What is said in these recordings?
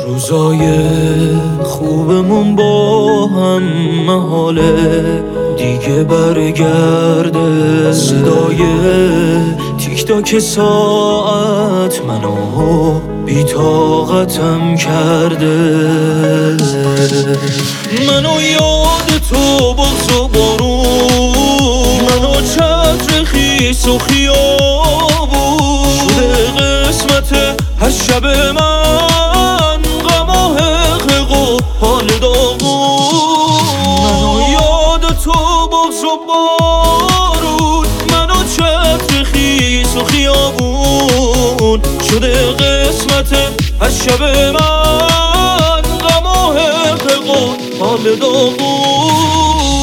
روزای خوبمون با هم محاله دیگه برگرده. صدای تیک تاک ساعت منو بی‌طاقتم کرده. منو یاد تو بغض و بارون، منو چتر خیس و خیابون شده قسمت هر شب من، غم و حقق و حال داغون. منو یاد تو بغض و بارون، منو چتر خیس و خیابون شده قسمت هر شب من، غم و حقق و حال داغون.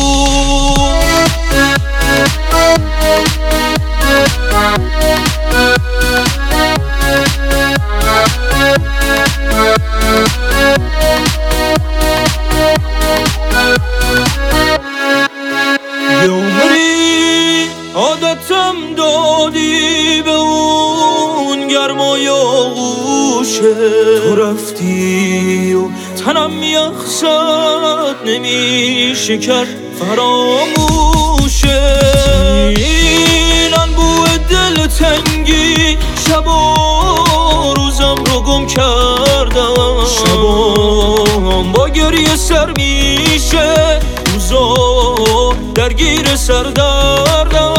یه عمری عادتم دادی به اون گرمای آغوشه، تو رفتی و تنم یخ زد نمیشه کرد فراموشه. این انبوه دلتنگی شب و روزم رو گم کردم، شبام با گریه سر میشه، روزا درگیر سردردم.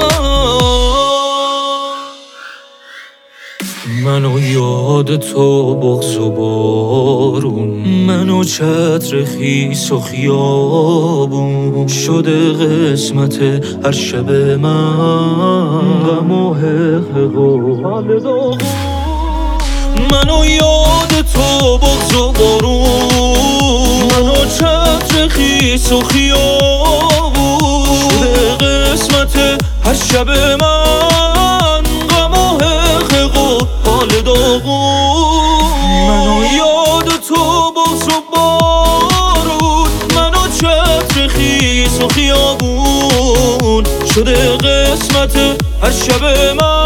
منو یاد تو بغض و بارون، منو چتر خیس و خیابون شده قسمت هر شب من، غم و حقق و حال داغون. منو یاد تو بغض و بارون، منو چتر خیس و خیابون شده قسمت هر شب من، غم و حقق و حال داغون. منو یاد تو بغض و بارون، منو چتر خیس و خیابون شده قسمت هر شب من.